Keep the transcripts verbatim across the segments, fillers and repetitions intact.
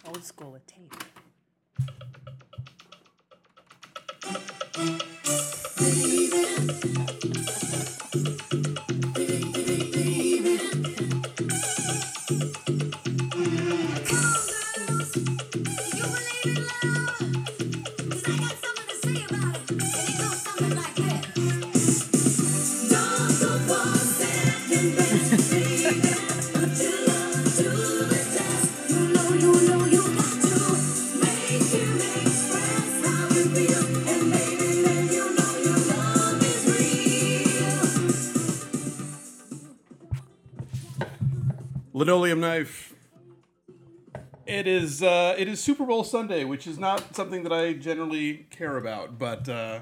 Old school with tape. Linoleum Knife. It is uh, it is Super Bowl Sunday, which is not something that I generally care about, but uh,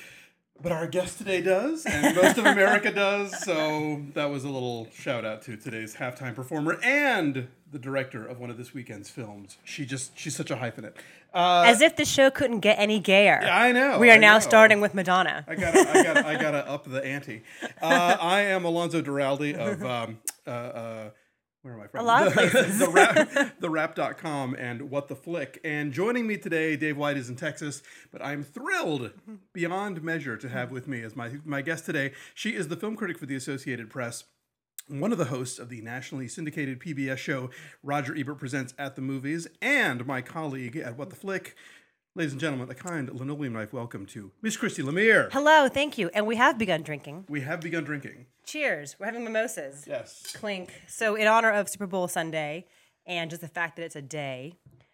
but our guest today does, and most of America does. So that was a little shout out to today's halftime performer and the director of one of this weekend's films. She just she's such a hyphenate. Uh, As if the show couldn't get any gayer. I know. We are I now know. starting with Madonna. I gotta, I gotta, I gotta up the ante. Uh, I am Alonzo Duralde of um, uh, uh, where am I from? A lot of the, places. the rap, the rap dot com and What the Flick. And joining me today, Dave White is in Texas, but I'm thrilled beyond measure to have with me as my my guest today. She is the film critic for the Associated Press, one of the hosts of the nationally syndicated P B S show Roger Ebert Presents at the Movies, and my colleague at What the Flick. Ladies and gentlemen, a kind linoleum knife welcome to Miss Christy Lemire. Hello, thank you. And we have begun drinking. We have begun drinking. Cheers. We're having mimosas. Yes. Clink. So in honor of Super Bowl Sunday and just the fact that it's a day,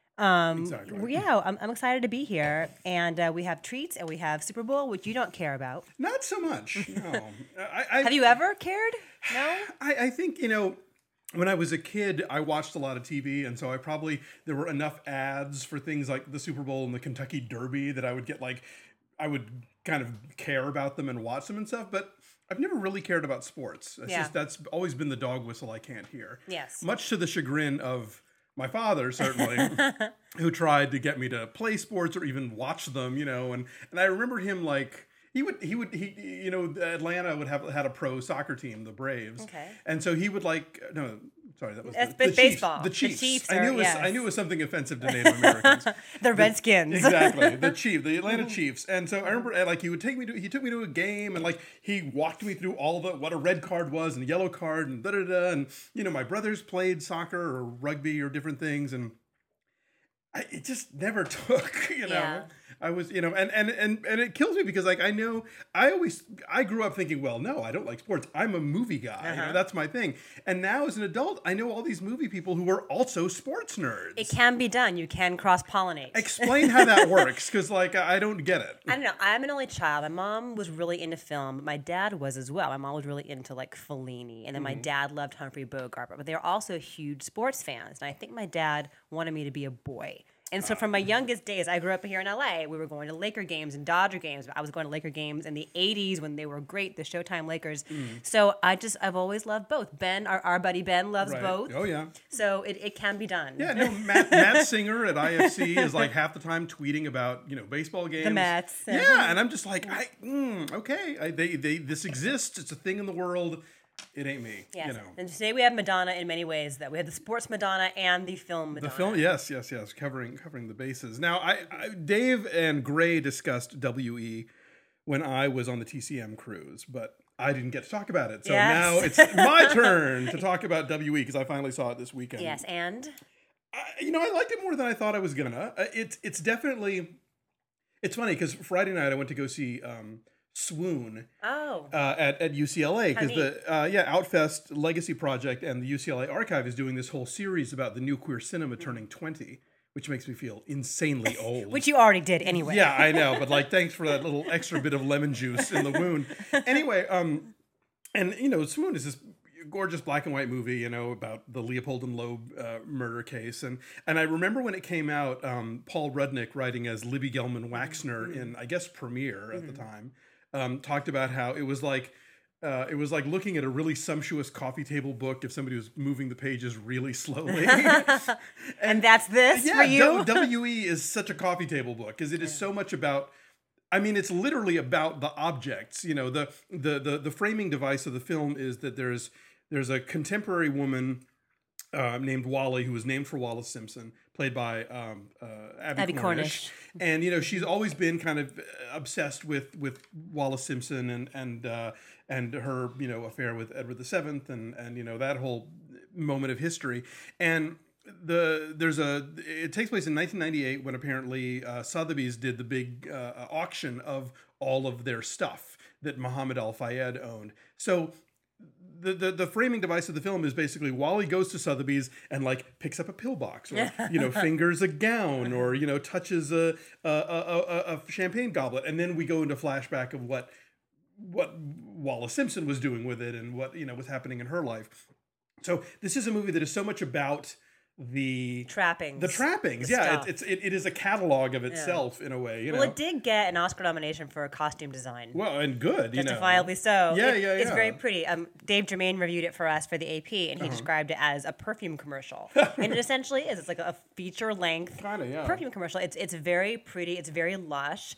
um, Exactly. yeah, I'm, I'm excited to be here. And uh, we have treats and we have Super Bowl, which you don't care about. Not so much. No. I, I, Have you ever cared? No? I, I think, you know, when I was a kid, I watched a lot of T V, and so I probably, there were enough ads for things like the Super Bowl and the Kentucky Derby that I would get like, I would kind of care about them and watch them and stuff, but I've never really cared about sports. It's Yeah. just, that's always been the dog whistle I can't hear. Yes. Much to the chagrin of my father, certainly, who tried to get me to play sports or even watch them, you know, and, and I remember him like, He would, he would, he, you know, Atlanta would have had a pro soccer team, the Braves. Okay. And so he would like, no, sorry, that was That's the, the baseball. Chiefs. The The Chiefs. Chiefs I knew are- it was, yes. I knew it was something offensive to Native Americans. The Redskins. Exactly, the Chief, the Atlanta Chiefs. And so I remember, uh, like, he would take me to, he took me to a game, and like he walked me through all the what a red card was and a yellow card and da da da. And you know, my brothers played soccer or rugby or different things, and I, it just never took, you know. Yeah. I was, you know, and, and and and it kills me because like I know I always I grew up thinking, well, no, I don't like sports. I'm a movie guy. You Uh-huh. know, that's my thing. And now as an adult, I know all these movie people who are also sports nerds. It can be done. You can cross-pollinate. Explain how that works, because like I don't get it. I don't know. I'm an only child. My mom was really into film, but my dad was as well. My mom was really into like Fellini, and then my dad loved Humphrey Bogart. But they were also huge sports fans, and I think my dad wanted me to be a boy. And so from my youngest days, I grew up here in L A. We were going to Laker games and Dodger games. I was going to Laker games in the eighties when they were great, the Showtime Lakers. So I just, I've always loved both. Ben, our, our buddy Ben loves Right. both. Oh yeah. So it, it can be done. Yeah, no, Matt, Matt Singer at I F C is like half the time tweeting about, you know, baseball games. The Mets. Yeah, and I'm just like, I mm, okay, I, they they this exists. It's a thing in the world. It ain't me. Yes. You know. And today we have Madonna in many ways. That we have the sports Madonna and the film Madonna. The film, yes, yes, yes, covering covering the bases. Now, I, I Dave and Gray discussed W E when I was on the T C M cruise, but I didn't get to talk about it. So Yes. now it's my turn to talk about W E because I finally saw it this weekend. Yes, and I, you know, I liked it more than I thought I was gonna. Uh, It's it's definitely. It's funny because Friday night I went to go see um, Swoon oh, uh, at at U C L A because How the uh, yeah Outfest Legacy Project and the U C L A Archive is doing this whole series about the new queer cinema turning twenty, which makes me feel insanely old. which you already did anyway. Yeah, I know, but like, thanks for that little extra bit of lemon juice in the wound. Anyway, um, and you know, Swoon is this gorgeous black and white movie, you know, about the Leopold and Loeb uh, murder case, and and I remember when it came out, um, Paul Rudnick writing as Libby Gelman Waxner Mm-hmm. in, I guess, Premiere at the time, um, talked about how it was like. Uh, it was like looking at a really sumptuous coffee table book if somebody was moving the pages really slowly. and that's this Yeah, for you. W E is such a coffee table book because it is so much about. I mean, it's literally about the objects. You know, the the the the framing device of the film is that there's there's a contemporary woman uh, named Wally who was named for Wallace Simpson, played by um, uh, Abby, Abby Cornish. Cornish. And you know, she's always been kind of obsessed with with Wallace Simpson and and uh, and her you know affair with Edward the Seventh and and you know that whole moment of history. And the there's a it takes place in nineteen ninety-eight when apparently uh, Sotheby's did the big uh, auction of all of their stuff that Muhammad Al Fayed owned. So the, the the framing device of the film is basically Wally goes to Sotheby's and like picks up a pillbox or you know fingers a gown or you know touches a a, a a a champagne goblet, and then we go into flashback of what what Wallace Simpson was doing with it and what you know was happening in her life. So this is a movie that is so much about the trappings. The trappings, the yeah. stuff. It's, it's it, it is a catalog of itself yeah. in a way. You well, know? it did get an Oscar nomination for costume design. Well, and good, you justifiably know. so. Yeah, it, yeah, yeah. It's very pretty. Um, Dave Germain reviewed it for us for the A P, and he uh-huh. described it as a perfume commercial, and it essentially is. It's like a feature length Kinda, yeah. perfume commercial. It's it's very pretty. It's very lush,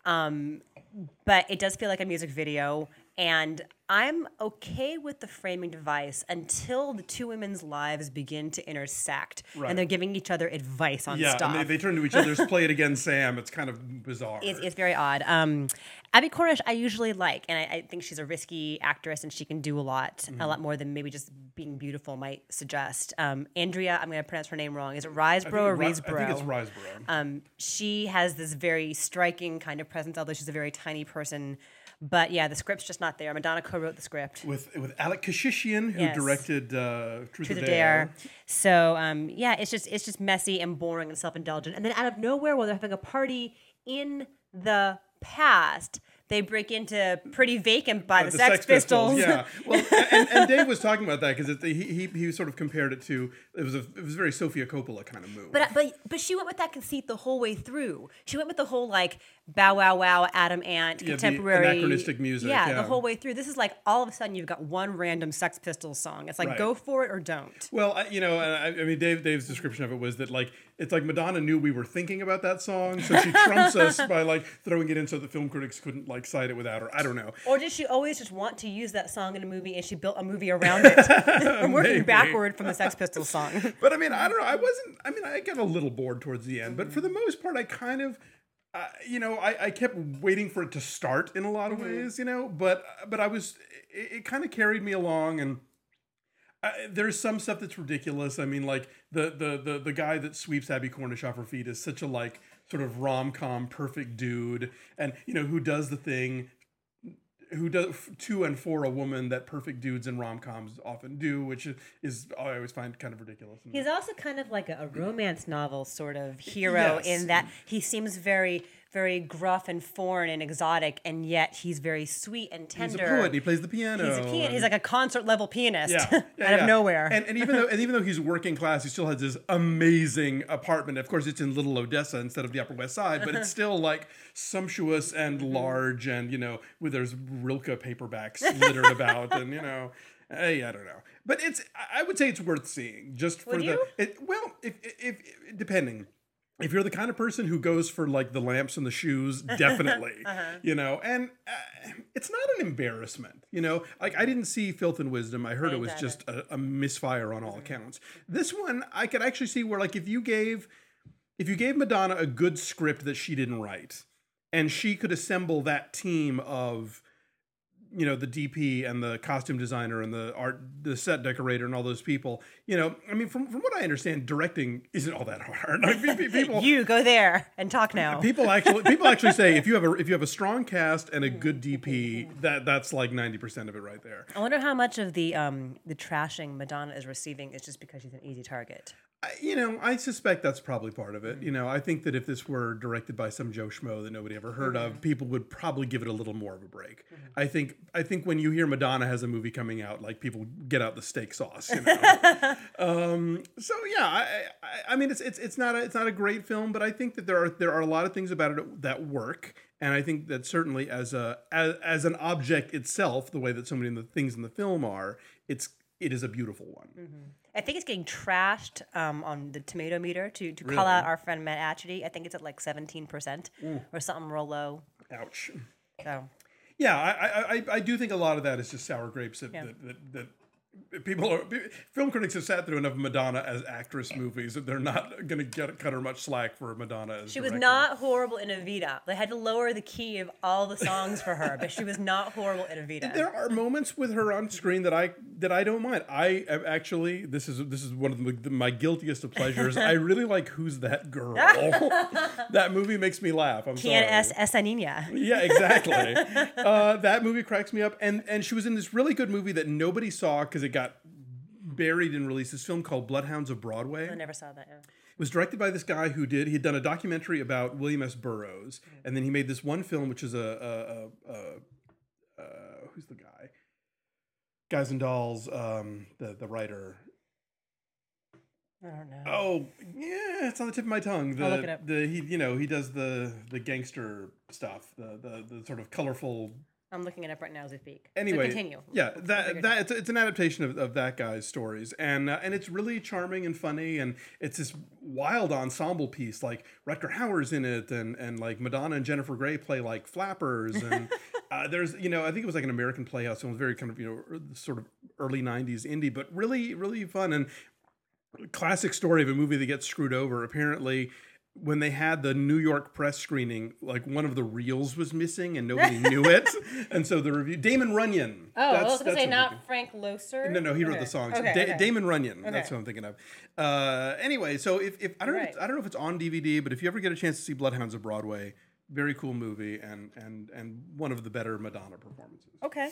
um, but it does feel like a music video. And I'm okay with the framing device until the two women's lives begin to intersect. Right. And they're giving each other advice on yeah, stuff. Yeah, and they, they turn to each other's play it again, Sam. It's kind of bizarre. It's, it's very odd. Um, Abby Cornish, I usually like, and I, I think she's a risky actress and she can do a lot, mm-hmm. a lot more than maybe just being beautiful might suggest. Um, Andrea, I'm going to pronounce her name wrong. Is it Riseborough or Riseborough? I think it's Riseborough. Um, she has this very striking kind of presence, although she's a very tiny person. But yeah, the script's just not there. Madonna co-wrote the script with with Alec Kashishian, who yes. directed uh, Truth, Truth or or Dare. Dare. So um, yeah, it's just it's just messy and boring and self-indulgent. And then out of nowhere, while they're having a party in the past, they break into Pretty Vacant by uh, the, the Sex, Sex Pistols. Pistols. Yeah, well, and, and Dave was talking about that because he, he he sort of compared it to it was a it was a very Sofia Coppola kind of move. But but but she went with that conceit the whole way through. She went with the whole like bow wow wow Adam Ant yeah, contemporary the anachronistic music. Yeah, yeah, the whole way through. This is like all of a sudden you've got one random Sex Pistols song. It's like right. go for it or don't. Well, I, you know, I, I mean, Dave Dave's description of it was that like it's like Madonna knew we were thinking about that song, so she trumps us by like throwing it in so the film critics couldn't like cite it without her. I don't know. Or did she always just want to use that song in a movie and she built a movie around it? I'm working Maybe. backward from the Sex Pistols song. But I mean, I don't know. I wasn't, I mean, I got a little bored towards the end, but for the most part, I kind of, uh, you know, I, I kept waiting for it to start in a lot of mm-hmm. ways, you know, but, but I was, it, it kind of carried me along and I, there's some stuff that's ridiculous. I mean, like the, the, the, the guy that sweeps Abby Cornish off her feet is such a like sort of rom-com perfect dude and, you know, who does the thing who does to and for a woman that perfect dudes in rom-coms often do, which is I always find kind of ridiculous. He's also kind of like a, a romance novel sort of hero yes. in that he seems very, very gruff and foreign and exotic, and yet he's very sweet and tender. He's a poet. He plays the piano. He's a pianist. He's like a concert level pianist yeah, yeah, out yeah. of nowhere. And, and even though and even though he's working class, he still has this amazing apartment. Of course, it's in Little Odessa instead of the Upper West Side, but it's still like sumptuous and large, and you know, where there's Rilke paperbacks littered about, and you know, hey, I don't know, but it's I would say it's worth seeing just for would the you? It, well, if, if if depending. If you're the kind of person who goes for like the lamps and the shoes, definitely, uh-huh. you know, and uh, it's not an embarrassment, you know, like I didn't see Filth and Wisdom. I heard I it was just a, a misfire on all mm-hmm. accounts. This one, I could actually see where like if you gave, if you gave Madonna a good script that she didn't write and she could assemble that team of, you know, the D P and the costume designer and the art, the set decorator and all those people, you know, I mean, from, from what I understand, directing isn't all that hard. I mean, people, you go there and talk now. People actually, people actually say if you have a, if you have a strong cast and a good D P, that that's like ninety percent of it right there. I wonder how much of the, um, the trashing Madonna is receiving is just because she's an easy target. I, you know, I suspect that's probably part of it. Mm-hmm. You know, I think that if this were directed by some Joe Schmo that nobody ever heard mm-hmm. of, people would probably give it a little more of a break. Mm-hmm. I think I think when you hear Madonna has a movie coming out, like people get out the steak sauce. You know? um, so yeah, I, I, I mean, it's it's it's not a, it's not a great film, but I think that there are there are a lot of things about it that work, and I think that certainly as a as, as an object itself, the way that so many of the things in the film are, it's it is a beautiful one. Mm-hmm. I think it's getting trashed um, on the tomato meter to, to Really? call out our friend Matt Atchity. I think it's at like seventeen percent mm. or something real low. Ouch. So. Yeah, I, I I I do think a lot of that is just sour grapes that, Yeah. that, that, that people are film critics have sat through enough Madonna as actress movies that they're not going to get cut her much slack for Madonna as She director. was not horrible in Evita. They had to lower the key of all the songs for her, but she was not horrible in Evita. There are moments with her on screen that I that I don't mind. I am actually this is this is one of the, my guiltiest of pleasures. I really like Who's That Girl? That movie makes me laugh. I'm Quien sorry. es esa niña? Yeah, exactly. uh, that movie cracks me up, and and she was in this really good movie that nobody saw because it got buried and released. This film called Bloodhounds of Broadway. I never saw that. Yeah. It was directed by this guy who did he had done a documentary about William S. Burroughs, mm. and then he made this one film which is a, a, a, a uh, who's the guy? Guys and Dolls, um, the the writer. I don't know. Oh, yeah, it's on the tip of my tongue. The, I'll look it up. The he, you know, he does the the gangster stuff, the the, the sort of colorful. I'm looking it up right now as we speak. Anyway, so continue. Yeah, that that it's, it's an adaptation of, of that guy's stories, and uh, and it's really charming and funny, and it's this wild ensemble piece. Like Rutger Hauer's in it, and and like Madonna and Jennifer Grey play like flappers, and uh, there's you know I think it was like an American Playhouse film, very kind of you know sort of early nineties indie, but really really fun and classic story of a movie that gets screwed over. Apparently, when they had the New York press screening, like one of the reels was missing and nobody knew it. And so the review, Damon Runyon. Oh, I was going to say not Frank Loesser. No, no, he okay. wrote the songs. Okay, da- okay. Damon Runyon. Okay. That's what I'm thinking of. Uh, anyway, so if, if I don't know, right. if it's, I don't know if it's on D V D, but if you ever get a chance to see Bloodhounds of Broadway, very cool movie and and and one of the better Madonna performances. Okay.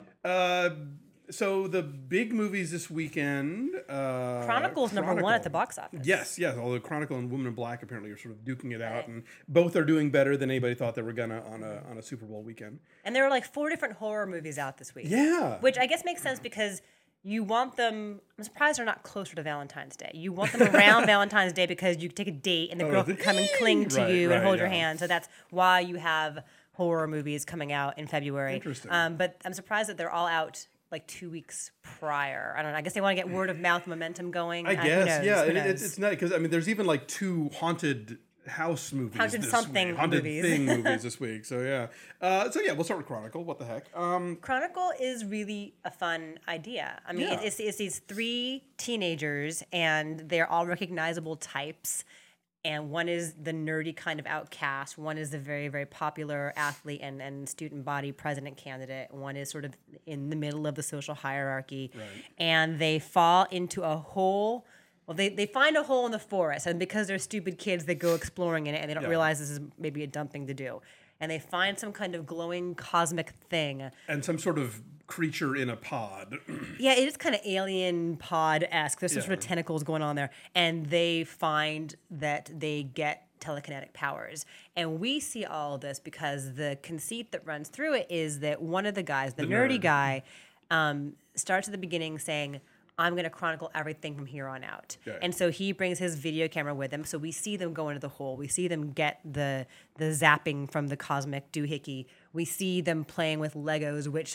Uh, So the big movies this weekend. Uh, Chronicle's number Chronicle. one at the box office. Yes, yes. Although Chronicle and Woman in Black apparently are sort of duking it out, and both are doing better than anybody thought they were gonna on a on a Super Bowl weekend. And there were like four different horror movies out this week. Yeah. Which I guess makes sense because you want them. I'm surprised they're not closer to Valentine's Day. You want them around Valentine's Day because you take a date and the Oh, girl the- can come and cling to Right, you right, and hold your yeah. hand. So that's why you have horror movies coming out in February. Interesting. Um, but I'm surprised that they're all out like two weeks prior. I don't know. I guess they want to get word of mouth momentum going. I Uh, who guess, knows? yeah. Who It, it's knows? it's not because I mean, there's even like two haunted house movies. Haunted this something week. haunted movies. thing movies this week. So yeah. Uh, so yeah, we'll start with Chronicle. What the heck? Um, Chronicle is really a fun idea. I mean, Yeah. it's, it's these three teenagers, and they're all recognizable types. And one is the nerdy kind of outcast. One is the very, very popular athlete and, and student body president candidate. One is sort of in the middle of the social hierarchy. Right. And they fall into a hole. Well, they, they find a hole in the forest. And because they're stupid kids, they go exploring in it. And they don't Yeah. realize this is maybe a dumb thing to do. And they find some kind of glowing cosmic thing. and some sort of creature in a pod. Yeah, it is kind of alien pod-esque. There's some Yeah. sort of tentacles going on there. And they find that they get telekinetic powers. And we see all of this because the conceit that runs through it is that one of the guys, the, The nerdy nerd. guy, um, starts at the beginning saying, I'm going to chronicle everything from here on out. Okay. And so he brings his video camera with him. So we see them go into the hole. We see them get the the zapping from the cosmic doohickey. We see them playing with Legos, which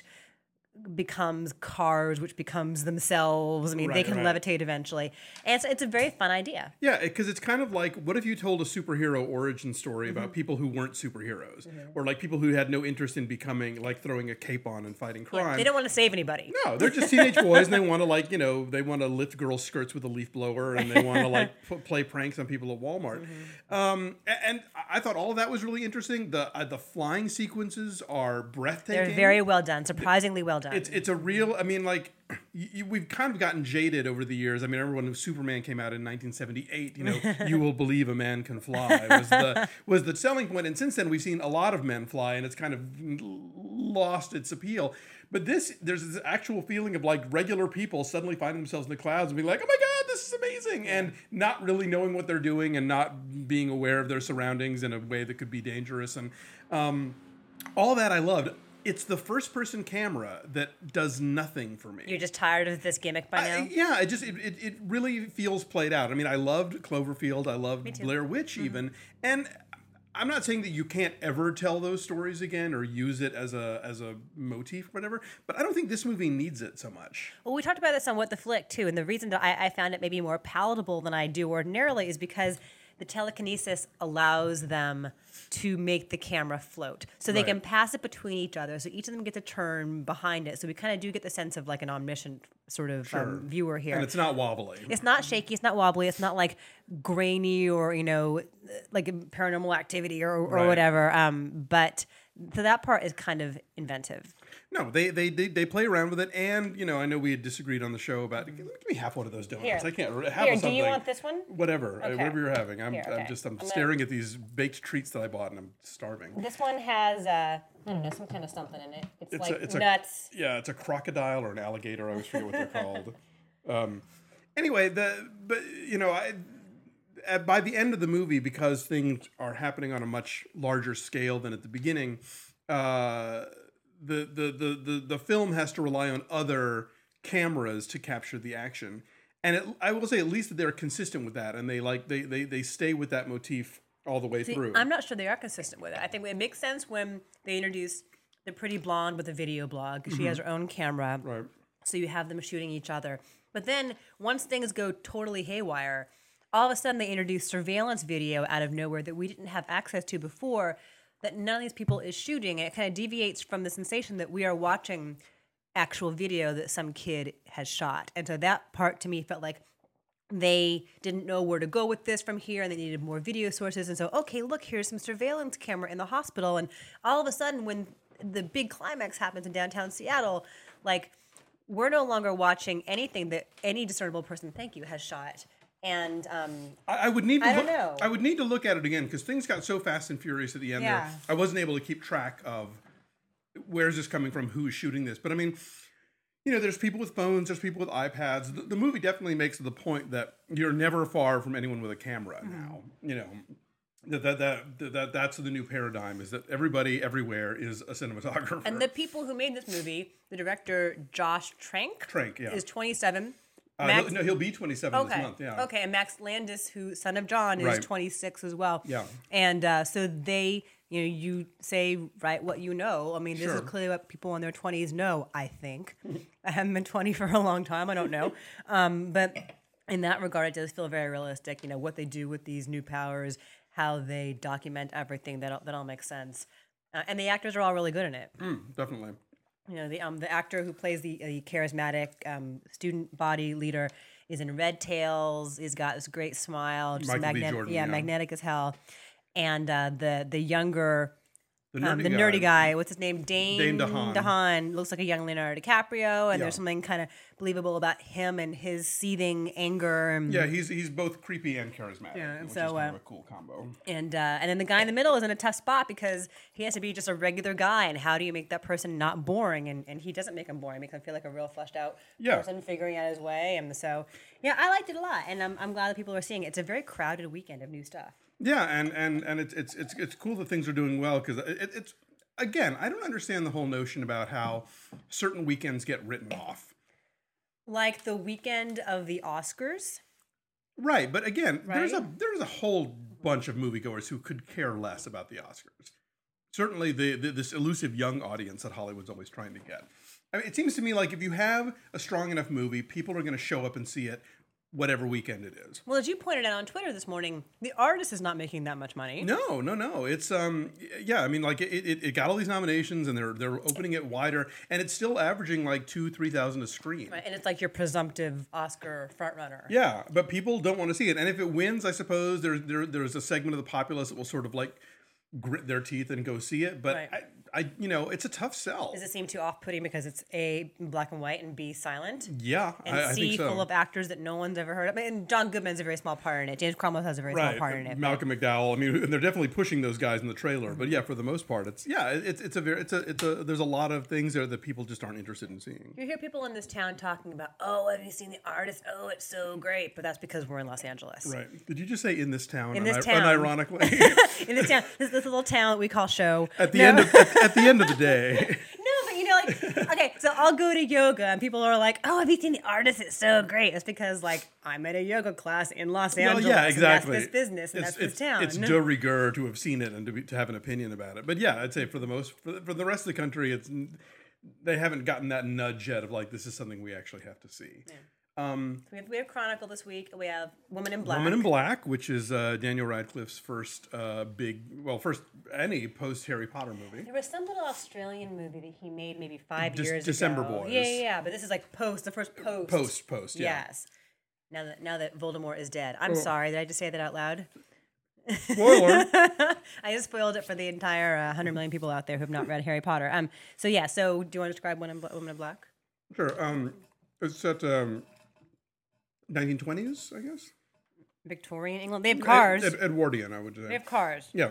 becomes cars, which becomes themselves. I mean, they Right, can right. levitate eventually. And it's, it's a very fun idea. Yeah, because it's kind of like, what if you told a superhero origin story Mm-hmm. about people who weren't superheroes, or like people who had no interest in becoming, like throwing a cape on and fighting crime? They don't want to save anybody. No, they're just teenage boys, and they want to like you know they want to lift girls' skirts with a leaf blower, and they want to like p- play pranks on people at Walmart. Mm-hmm. Um, a- and I thought all of that was really interesting. The uh, the flying sequences are breathtaking. They're very well done, surprisingly well done. It's it's a real. I mean, like you, you- we've kind of gotten jaded over the years. I mean, everyone when Superman came out in nineteen seventy-eight, you know, you will believe a man can fly was the was the selling point. And since then, we've seen a lot of men fly, and it's kind of lost its appeal. But this, there's this actual feeling of like regular people suddenly finding themselves in the clouds and being like, "Oh my God, this is amazing!" and not really knowing what they're doing and not being aware of their surroundings in a way that could be dangerous. And um, all that I loved. It's the first-person camera that does nothing for me. You're just tired of this gimmick by now? I, yeah, it just it, it, it really feels played out. I mean, I loved Cloverfield. I loved too. Blair Witch even, and I'm not saying that you can't ever tell those stories again or use it as a as a motif or whatever, but I don't think this movie needs it so much. Well, we talked about this on What the Flick, too, and the reason that I, I found it maybe more palatable than I do ordinarily is because the telekinesis allows them to make the camera float. So they Right. can pass it between each other. So each of them gets a turn behind it. So we kind of do get the sense of like an omniscient sort of Sure. um, viewer here. And it's not wobbly. It's not shaky. It's not wobbly. It's not like grainy or, you know, like paranormal activity or, or Right. whatever. Um, but so that part is kind of inventive. No, they, they they they play around with it, and you know, I know we had disagreed on the show about give me half one of those donuts. Here. I can't have Here, do something. you want this one? Whatever, uh, Okay. whatever you're having. I'm Here, I'm okay. just I'm, I'm gonna- staring at these baked treats that I bought, and I'm starving. This one has, uh, I don't know, some kind of something in it. It's, It's like a, it's nuts. A, yeah, it's a crocodile or an alligator. I always forget what they're called. Um, anyway, the but you know, I, at, by the end of the movie, because things are happening on a much larger scale than at the beginning, uh, the, the the the the film has to rely on other cameras to capture the action. And it, I will say, at least that they're consistent with that, and they like they they they stay with that motif all the way See, through. I'm not sure they are consistent with it. I think it makes sense when they introduce the pretty blonde with a video blog. She has her own camera. Right. So you have them shooting each other. But then once things go totally haywire, all of a sudden they introduce surveillance video out of nowhere that we didn't have access to before, that none of these people is shooting. And it kind of deviates from the sensation that we are watching actual video that some kid has shot. And so that part to me felt like they didn't know where to go with this from here, and they needed more video sources. And so, okay, look, here's some surveillance camera in the hospital. And all of a sudden, when the big climax happens in downtown Seattle, like, we're no longer watching anything that any discernible person, thank you, has shot. And um, I, I would need to I don't look, know. I would need to look at it again because things got so fast and furious at the end Yeah. there. I wasn't able to keep track of where's this coming from, who's shooting this. But I mean, you know, there's people with phones, there's people with iPads. The, the movie definitely makes the point that you're never far from anyone with a camera Mm-hmm. now. You know, that that, that that that's the new paradigm, is that everybody everywhere is a cinematographer. and the people who made this movie, the director Josh Trank, Trank, yeah. is twenty-seven. uh, Max- he'll, no, he'll be twenty-seven Okay. this month. Yeah. Okay, and Max Landis, who son of John, is Right. twenty-six as well. Yeah. And uh, so they, you know, you say right what you know. I mean, this Sure. is clearly what people in their twenties know. I think I haven't been twenty for a long time. I don't know, um, but in that regard, it does feel very realistic. You know, what they do with these new powers, how they document everything. That all, that all makes sense. Uh, and the actors are all really good in it. Mm, definitely. You know, the um the actor who plays the, the charismatic um, student body leader is in Red Tails. He's got this great smile, just Michael B. magnetic, Jordan, yeah, yeah. magnetic as hell. And uh, the the younger, The um, nerdy the guy. nerdy guy, what's his name? Dane, Dane DeHaan. DeHaan looks like a young Leonardo DiCaprio, and Yeah. there's something kind of believable about him and his seething anger. And, Yeah, he's he's both creepy and charismatic, Yeah, which so, is kind uh, of a cool combo. And uh, and then the guy in the middle is in a tough spot because he has to be just a regular guy. And how do you make that person not boring? And and he doesn't make him boring. He makes him feel like a real fleshed out Yeah. person figuring out his way. And so, yeah, I liked it a lot. And I'm, I'm glad that people are seeing it. It's a very crowded weekend of new stuff. Yeah, and and and it's it's it's it's cool that things are doing well because it, it, it's again, I don't understand the whole notion about how certain weekends get written off. Like the weekend of the Oscars. Right, but again, there's a Right? there's a whole bunch of moviegoers who could care less about the Oscars. Certainly, the, the this elusive young audience that Hollywood's always trying to get. I mean, it seems to me like if you have a strong enough movie, people are going to show up and see it, whatever weekend it is. Well, as you pointed out on Twitter this morning, the artist is not making that much money. No, no, no. It's um, yeah. I mean, like it, it, it got all these nominations, and they're they're opening it wider, and it's still averaging like two, three thousand a screen. Right, and it's like your presumptive Oscar frontrunner. Yeah, but people don't want to see it, and if it wins, I suppose there's there, there's a segment of the populace that will sort of like grit their teeth and go see it. But Right. I, I, you know, it's a tough sell. Does it seem too off-putting because it's A, black and white, and B, silent? Yeah, And I, I C, think so. full of actors that no one's ever heard of. And John Goodman's a very small part in it. James Cromwell has a very small Right, part in it. but- Malcolm McDowell. I mean, and they're definitely pushing those guys in the trailer. But yeah, for the most part, it's yeah, it's it's a very it's a it's a there's a lot of things there that people just aren't interested in seeing. You hear people in this town talking about, oh, have you seen The Artist? Oh, it's so great. But that's because we're in Los Angeles. Right? Did you just say in this town? In this uni- town. unironically. In this town, this, this little town that we call Show. At the No. end of at, at the end of the day. No, but you know, like, okay, so I'll go to yoga and people are like, oh, have you seen The Artist? It's so great. It's because, like, I'm at a yoga class in Los Well, Angeles. yeah, exactly. And that's this business and it's, that's this it's, town. It's de rigueur to have seen it and to, be, to have an opinion about it. But yeah, I'd say for the most, for, for the rest of the country, it's they haven't gotten that nudge yet of like, this is something we actually have to see. Um, So we have we have Chronicle this week. We have Woman in Black. Woman in Black, which is uh, Daniel Radcliffe's first uh, big, well, first any post Harry Potter movie. There was some little Australian movie that he made maybe five Des- years December ago. Boys. Yeah, yeah, yeah. But this is like post, the first post. Post, post, yeah. Yes. Now that now that Voldemort is dead. I'm Oh. sorry. Did I just say that out loud? Spoiler. I just spoiled it for the entire uh, one hundred million people out there who have not read Harry Potter. Um. So yeah. So do you want to describe Woman in, Bla- Woman in Black? Sure. Um, it's set um, nineteen twenties, I guess. Victorian England. They have cars. Ed- Ed- Edwardian, I would say. They have cars. Yeah.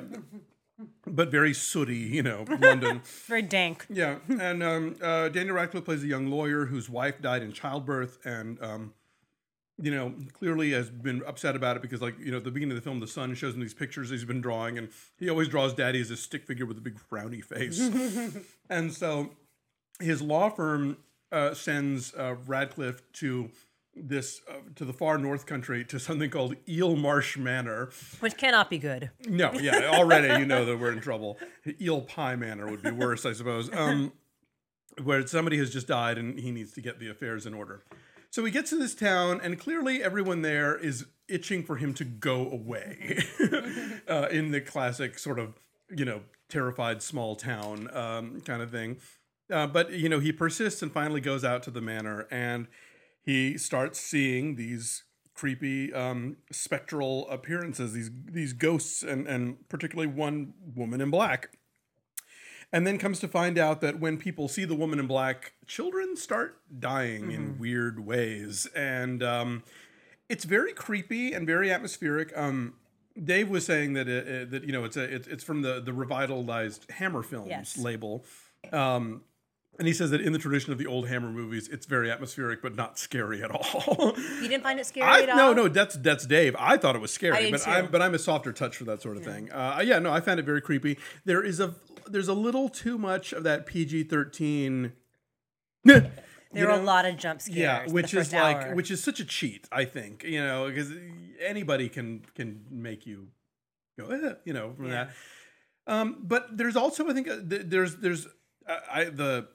But very sooty, you know, London. Very dank. Yeah. And um, uh, Daniel Radcliffe plays a young lawyer whose wife died in childbirth and, um, you know, clearly has been upset about it because, like, you know, at the beginning of the film, the son shows him these pictures he's been drawing, and he always draws Daddy as a stick figure with a big frowny face. And so his law firm uh, sends uh, Radcliffe to this uh, to the far north country to something called Eel Marsh Manor. Which cannot be good. No, yeah, already you know that we're in trouble. Eel Pie Manor would be worse, I suppose. Um, where somebody has just died and he needs to get the affairs in order. So he gets to this town, and clearly everyone there is itching for him to go away. uh, in the classic sort of, you know, terrified small town um, kind of thing. Uh, but, you know, he persists and finally goes out to the manor, and he starts seeing these creepy um, spectral appearances, these these ghosts, and, and particularly one woman in black. And then comes to find out that when people see the woman in black, children start dying mm-hmm. in weird ways. And um, it's very creepy and very atmospheric. Um, Dave was saying that it, it, that you know it's a it, it's from the the revitalized Hammer Films yes. label. Um, And he says that in the tradition of the old Hammer movies, it's very atmospheric, but not scary at all. You didn't find it scary I, at all? No, no, that's that's Dave. I thought it was scary, I did but too. I'm but I'm a softer touch for that sort of yeah. thing. Uh, yeah, no, I found it very creepy. There is a there's a little too much of that P G thirteen. There you are know? a lot of jump scares. Yeah, which the is first like hour. which is such a cheat, I think. You know, because anybody can can make you go, eh, you know, from Yeah. that. Um, but there's also, I think, uh, th- there's there's uh, I the.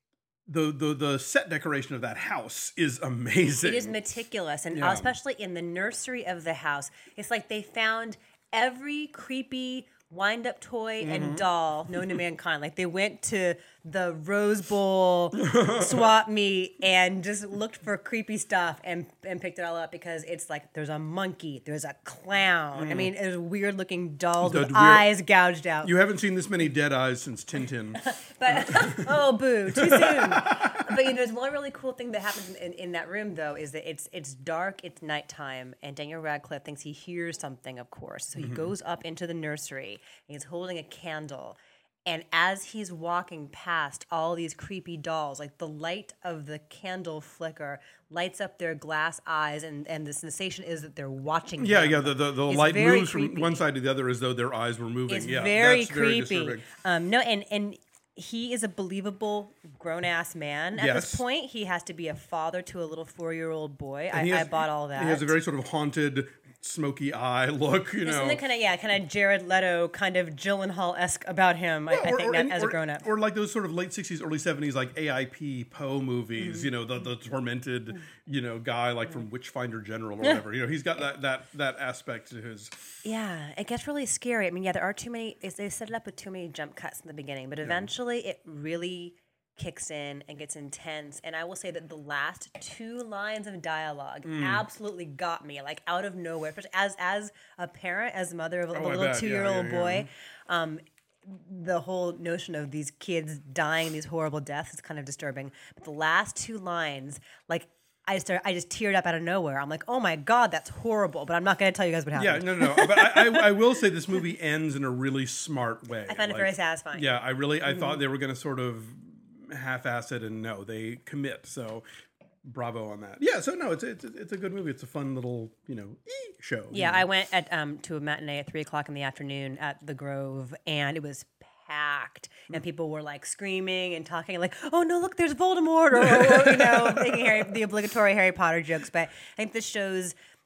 The, the the set decoration of that house is amazing. It is meticulous, and Yeah. especially in the nursery of the house, it's like they found every creepy wind-up toy Mm-hmm. and doll known to mankind. Like they went to the Rose Bowl swap meet and just looked for creepy stuff and and picked it all up because it's like there's a monkey, there's a clown. I mean, there's weird-looking dolls The with weird- eyes gouged out. You haven't seen this many dead eyes since Tintin. But oh, boo, too soon. But you know, there's one really cool thing that happens in, in that room though is that it's it's dark, it's nighttime, and Daniel Radcliffe thinks he hears something, of course. So he Mm-hmm. goes up into the nursery and he's holding a candle. And as he's walking past all these creepy dolls, like the light of the candle flicker lights up their glass eyes, and, and the sensation is that they're watching Yeah, him. yeah. The the, the It's light very moves creepy. from one side to the other as though their eyes were moving. It's yeah, very that's very creepy. disturbing. Um, no, and and he is a believable grown ass man at Yes. this point. He has to be a father to a little four year old boy. I, And he has- I bought all that. He has a very sort of haunted, smoky eye look. You There's know, something kind of yeah, kind of Jared Leto, kind of Gyllenhaal esque about him. I, I think that, and- as a grown up. or like those sort of late sixties, early seventies, like A I P Poe movies. Mm-hmm. You know, the the tormented, you know, guy like from Witchfinder General or whatever. You know, he's got that that that aspect to his. Yeah, it gets really scary. I mean, yeah, there are too many. it's- They set it up with too many jump cuts in the beginning, but eventually it really kicks in and gets intense. And I will say that the last two lines of dialogue Mm. absolutely got me, like out of nowhere. Especially as as a parent, as a mother of a Oh, I little bet. Yeah, two year old yeah, yeah. boy. Um, the whole notion of these kids dying these horrible deaths is kind of disturbing. But the last two lines, like. I just, I just teared up out of nowhere. I'm like, oh my God, that's horrible. But I'm not going to tell you guys what Yeah, happened. no, no. But I, I, I will say this movie ends in a really smart way. I found it very satisfying. Yeah, I really, I Mm-hmm. thought they were going to sort of half-ass it, and no, they commit. So, bravo on that. Yeah, so no, it's it's it's a good movie. It's a fun little, you know, ee show. you Yeah, know. I went at um to a matinee at three o'clock in the afternoon at the Grove, and it was packed, and people were like screaming and talking, like, "Oh no, look, there's Voldemort!" or, or, you know, making Harry, the obligatory Harry Potter jokes. But I think this shows that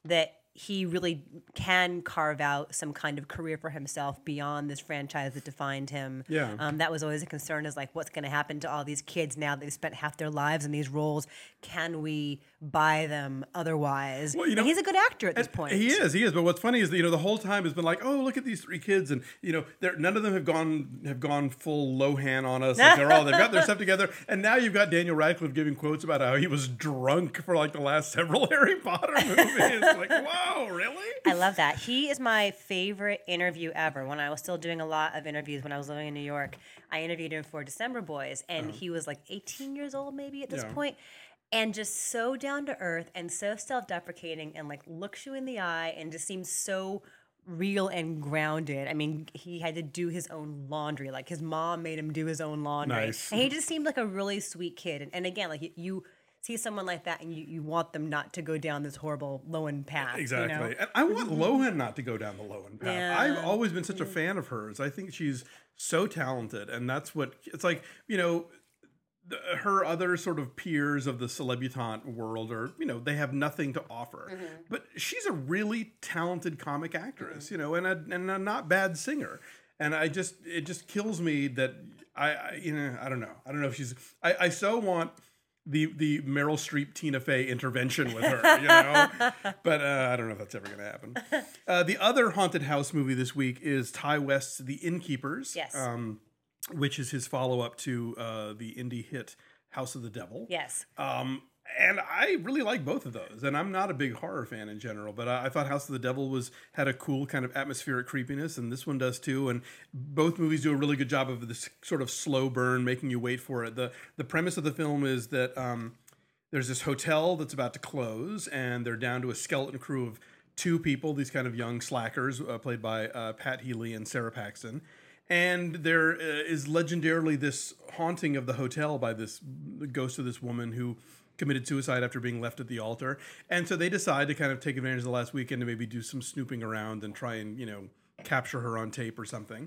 he really can carve out some kind of career for himself beyond this franchise that defined him. Yeah. Um, that was always a concern, is like, what's going to happen to all these kids now that they've spent half their lives in these roles? Can we buy them otherwise? Well, you know, and he's a good actor at this And point. He is, he is. But what's funny is that, you know, the whole time has been like, oh, look at these three kids, and you know, they're, none of them have gone have gone full Lohan on us. Like they're all they've got their stuff together, and now you've got Daniel Radcliffe giving quotes about how he was drunk for like the last several Harry Potter movies. It's like, whoa, really? I love that. He is my favorite interview ever. When I was still doing a lot of interviews when I was living in New York, I interviewed him for December Boys, and uh-huh. he was like eighteen years old maybe at this yeah. point. And just so down to earth and so self-deprecating and like looks you in the eye and just seems so real and grounded. I mean, he had to do his own laundry. Like his mom made him do his own laundry. Nice. And he just seemed like a really sweet kid. And, and again, like you, you see someone like that and you, you want them not to go down this horrible Lohan path. Exactly. You know? And I want Lohan not to go down the Lohan path. Yeah. I've always been such a fan of hers. I think she's so talented. And that's what, it's like, you know, the, her other sort of peers of the celebutante world are, you know, they have nothing to offer. Mm-hmm. But she's a really talented comic actress, mm-hmm. you know, and a, and a not bad singer. And I just, it just kills me that I, I you know, I don't know. I don't know if she's, I, I so want the the Meryl Streep Tina Fey intervention with her, you know, but uh, I don't know if that's ever going to happen. Uh, the other haunted house movie this week is Ty West's The Innkeepers, yes, um, which is his follow up to uh, the indie hit House of the Devil. Yes, um, and I really like both of those. And I'm not a big horror fan in general, but I, I thought House of the Devil was had a cool kind of atmospheric creepiness, and this one does too. And both movies do a really good job of this sort of slow burn, making you wait for it. the The premise of the film is that um, there's this hotel that's about to close, and they're down to a skeleton crew of two people, these kind of young slackers, uh, played by uh, Pat Healy and Sarah Paxton. And there uh, is legendarily this haunting of the hotel by this the ghost of this woman who committed suicide after being left at the altar. And so they decide to kind of take advantage of the last weekend to maybe do some snooping around and try and, you know, capture her on tape or something.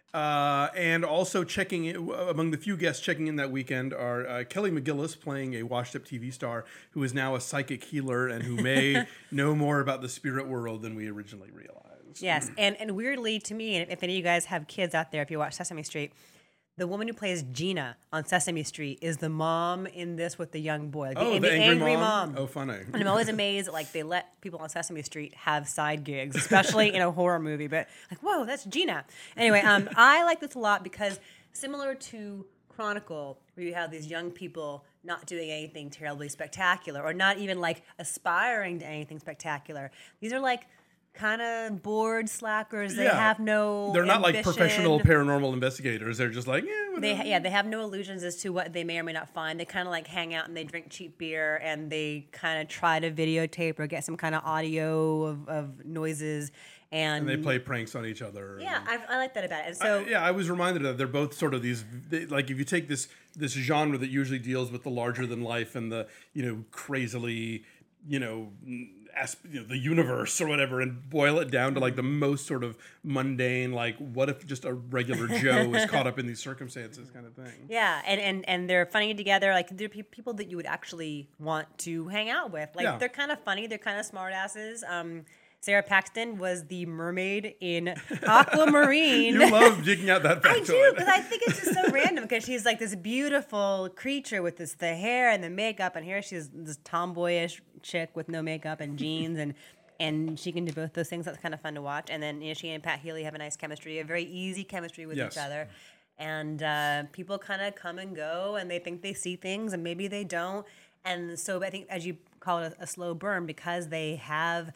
Uh, and also checking in, among the few guests checking in that weekend are uh, Kelly McGillis, playing a washed-up T V star who is now a psychic healer and who may know more about the spirit world than we originally realized. Yes, and, and weirdly to me, and if any of you guys have kids out there, if you watch Sesame Street, the woman who plays Gina on Sesame Street is the mom in this with the young boy. Like oh, the, the, the angry, angry mom? mom. Oh, funny. And I'm always amazed that like they let people on Sesame Street have side gigs, especially in a horror movie. But like, whoa, that's Gina. Anyway, um, I like this a lot because similar to Chronicle, where you have these young people not doing anything terribly spectacular or not even like aspiring to anything spectacular. These are like kind of bored slackers. They yeah. have no They're not ambition. like professional paranormal investigators. They're just like, yeah, whatever. They, yeah, they have no illusions as to what they may or may not find. They kind of like hang out and they drink cheap beer and they kind of try to videotape or get some kind of audio of, of noises. And, and they play pranks on each other. Yeah, and, I, I like that about it. And so, I, yeah, I was reminded that they're both sort of these, they, like if you take this this genre that usually deals with the larger than life and the, you know, crazily, you know, As, you know, the universe or whatever, and boil it down to like the most sort of mundane, like what if just a regular Joe was caught up in these circumstances kind of thing. Yeah, and, and, and they're funny together. Like they're pe- people that you would actually want to hang out with. Like yeah. they're kind of funny. They're kind of smartasses. Um, Sarah Paxton was the mermaid in Aquamarine. You love digging out that factoid. I do, because I think it's just so random, because she's like this beautiful creature with this the hair and the makeup, and here she's this tomboyish chick with no makeup and jeans, and and she can do both those things. That's kind of fun to watch. And then, you know, she and Pat Healy have a nice chemistry, a very easy chemistry with yes. each other. And uh, people kind of come and go, and they think they see things, and maybe they don't. And so I think, as you call it, a, a slow burn, because they have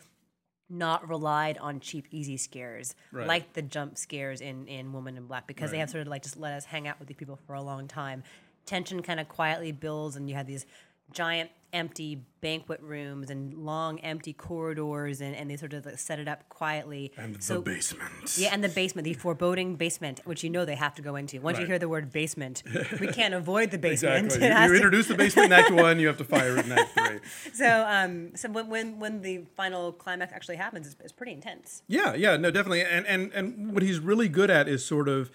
not relied on cheap, easy scares, right. like the jump scares in, in Woman in Black, because right. they have sort of like just let us hang out with these people for a long time. Tension kind of quietly builds, and you have these giant empty banquet rooms and long empty corridors, and, and they sort of like set it up quietly. And so, the basement. Yeah, and the basement, the foreboding basement, which you know they have to go into. Once right. you hear the word basement, we can't avoid the basement. Exactly. You, you introduce the basement in Act One, you have to fire it in Act Three. So, um, so when, when when the final climax actually happens, it's, it's pretty intense. Yeah, yeah, no, definitely. And and and what he's really good at is sort of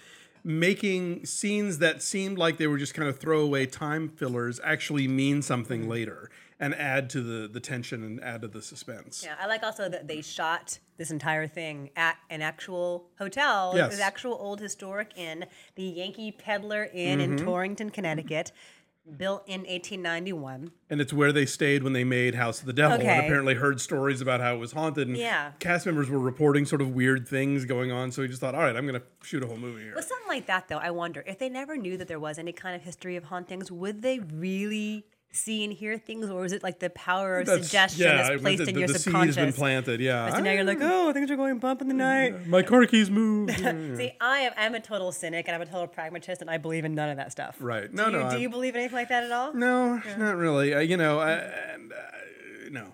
making scenes that seemed like they were just kind of throwaway time fillers actually mean something later. and add to the the tension and add to the suspense. Yeah, I like also that they shot this entire thing at an actual hotel. Yes. An actual old historic inn, the Yankee Peddler Inn in Torrington, Connecticut, built in eighteen ninety-one. And it's where they stayed when they made House of the Devil, Okay. and apparently heard stories about how it was haunted. And Yeah. cast members were reporting sort of weird things going on, so he just thought, all right, I'm going to shoot a whole movie here. With something like that, though, I wonder if they never knew that there was any kind of history of hauntings, would they really see and hear things, or is it like the power of That's- suggestion yeah, that's I- placed the, in the, your the seed subconscious? has been planted, yeah. So now you're like, oh, things are going bump in the night. My car keys moved. See, I am I'm a total cynic and I'm a total pragmatist, and I believe in none of that stuff. Right. No, do you, no. Do I'm- you believe in anything like that at all? No, not really. Uh, you know, I, and, uh, no,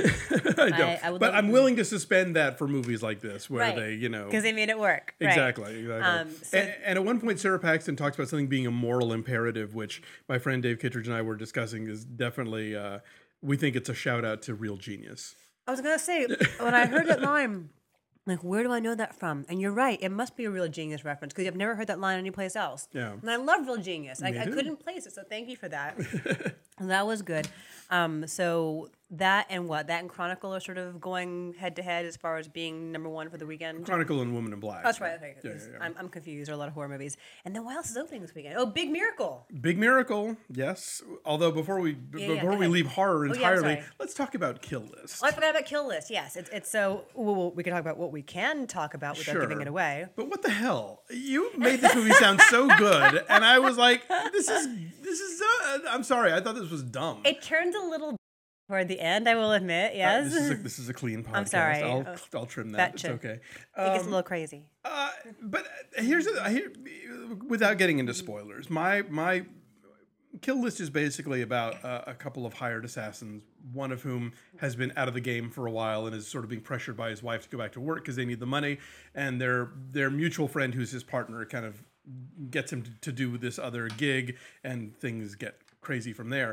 I don't. I- I would but love- I'm willing to suspend that for movies like this, where Right. they, you know, Because they made it work. Right. exactly, exactly. Um, so- and, and at one point, Sarah Paxton talks about something being a moral imperative, which my friend Dave Kittredge and I were discussing. Is definitely, uh, we think it's a shout out to Real Genius. I was gonna say when I heard that line, like, where do I know that from? And you're right, it must be a Real Genius reference because I've never heard that line anyplace else. Yeah. And I love Real Genius. I, I too. couldn't place it, so thank you for that. That was good. Um, so that and what that and Chronicle are sort of going head to head as far as being number one for the weekend. Chronicle and Woman in Black. That's right. Okay. Yeah, yeah, yeah. I'm, I'm confused. There are a lot of horror movies. And then what else is opening this weekend? Oh, Big Miracle. Big Miracle, yes. Although before we Yeah, before yeah, go we ahead. leave horror yeah, I'm entirely, sorry. let's talk about Kill List. Oh, I forgot about Kill List. Yes, it's it's so well, we can talk about what we can talk about without giving Sure. it away. But what the hell? You made this movie sound so good, and I was like, "This is this is." Uh, I'm sorry, I thought this was dumb. It turns a little toward the end, I will admit. Uh, Yes, this is a, this is a clean podcast. I'm sorry. I'll, Oh, I'll trim that. that It's should- okay. it gets a Um, little crazy. uh, but here's the, here, without getting into spoilers, my my Kill List is basically about uh, a couple of hired assassins, one of whom has been out of the game for a while and is sort of being pressured by his wife to go back to work because they need the money, and their their mutual friend, who's his partner, kind of gets him to, to do this other gig, and things get crazy from there.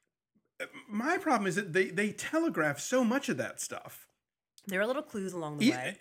My problem is that they they telegraph so much of that stuff. There are little clues along the Yeah, way.